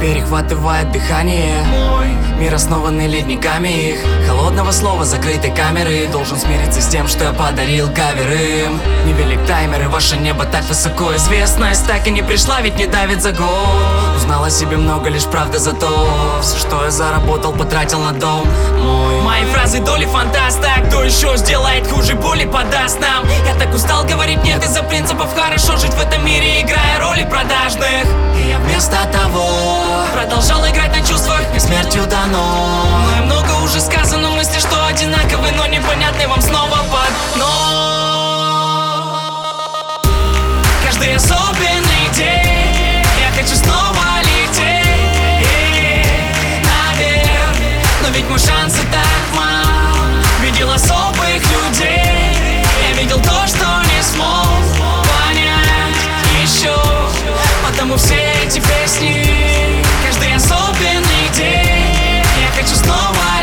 перехватывает дыхание. Мир основанный ледниками их холодного слова, закрытой камеры. Должен смириться с тем, что я подарил кавер им. Невелик таймер, и ваше небо так высоко. Известность так и не пришла, ведь не давит за год. Узнал о себе много, лишь правда, зато все, что я заработал, потратил на дом мой. Мои фразы доли фантаста. Кто еще сделает хуже, боли подаст нам? Я так устал говорить нет из-за принципов. Хорошо жить в этом мире, играя роли продажных. И я вместо того продолжал играть на чувствах, мне смертью дано. Мною много уже сказано, мысли, что одинаковы, но непонятны вам снова под дно. Каждый особенный день я хочу снова лететь наверх, но ведь мой шанс и так мал. Видел особых людей, я видел то, что не смог понять еще. Потому все эти песни, каждый особенный день я хочу снова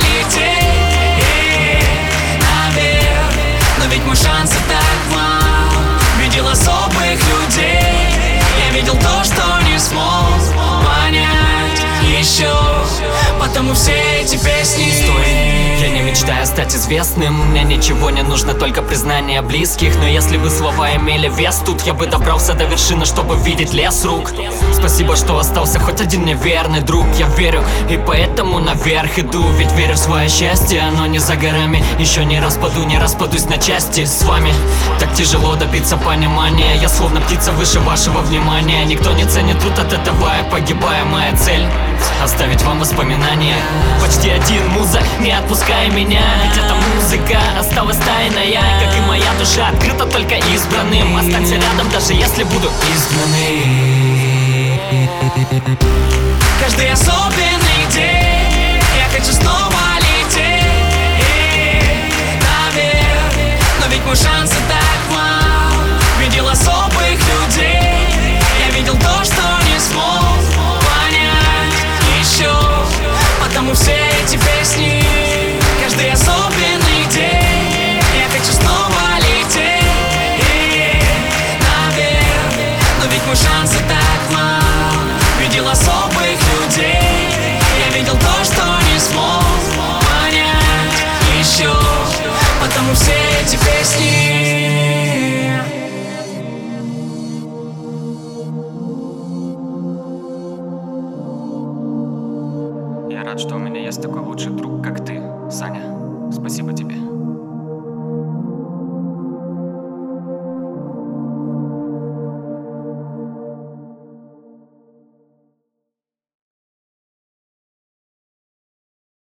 лететь наверх, но ведь мой шанс и так мал. Видел особых людей, я видел то, что не смог понять еще. Потому все эти песни. Я не мечтаю стать известным, мне ничего не нужно, только признание близких. Но если бы слова имели вес, тут я бы добрался до вершины, чтобы видеть лес рук. Спасибо, что остался хоть один неверный друг. Я верю, и поэтому наверх иду. Ведь верю в свое счастье, оно не за горами. Еще не распаду, не распадусь на части. С вами так тяжело добиться понимания. Я словно птица выше вашего внимания. Никто не ценит труд, от этого я погибаю. Моя цель — оставить вам воспоминания. Почти один, муза, не отпускай меня. Ведь эта музыка осталась тайная, как и моя душа открыта только избранным. Останься рядом, даже если буду изгнанный. Каждый особенный день я хочу снова лететь наверх, но ведь мой шанс и так мал. Видел особых людей, я видел то, что не смог понять еще. Потому все эти песни, каждый особенный день я хочу снова лететь наверх, но ведь мой шанс и так мал. Видел особых людей, я видел то, что не смог понять еще. Потому все эти песни. Я рад, что у меня есть такой лучший друг, как ты, Саня. Спасибо тебе.